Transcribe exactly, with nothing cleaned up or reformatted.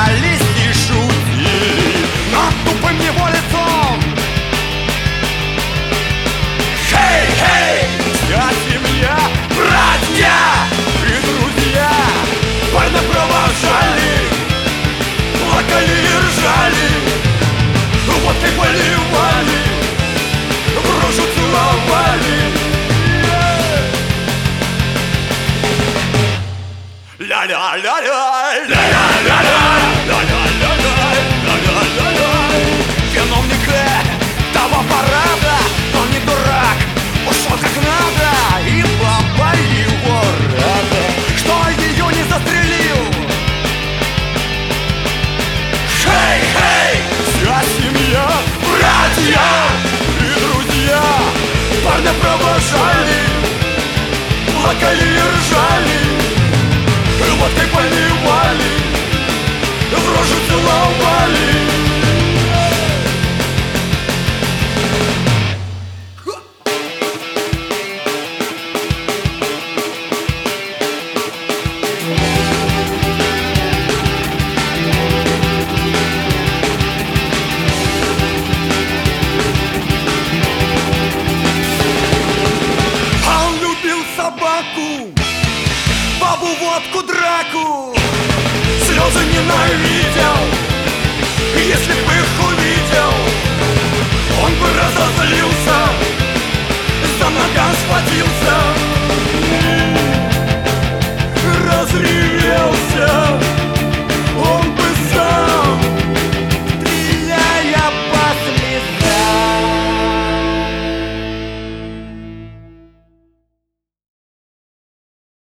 смеялись и шутили над тупым его лицом. Хей, хей, вся семья, братья и друзья парня провожали, плакали и ржали, водкой поливали, в рожу целовали. Ля-ля-ля-ля, ля-ля-ля-ля, ля-ля-ля-ля, ля-ля-ля-ля. Виновник того парада, он не дурак, ушел как надо, и папа его рада, что ее не застрелил. Хей-хей, вся семья, братья и друзья парня провожали, плакали и ржали, водкой поливали, в рожу целовали. Он любил собаку, бабу, водку, драку, слезы ненавидел. Если бы их увидел, он бы разозлился.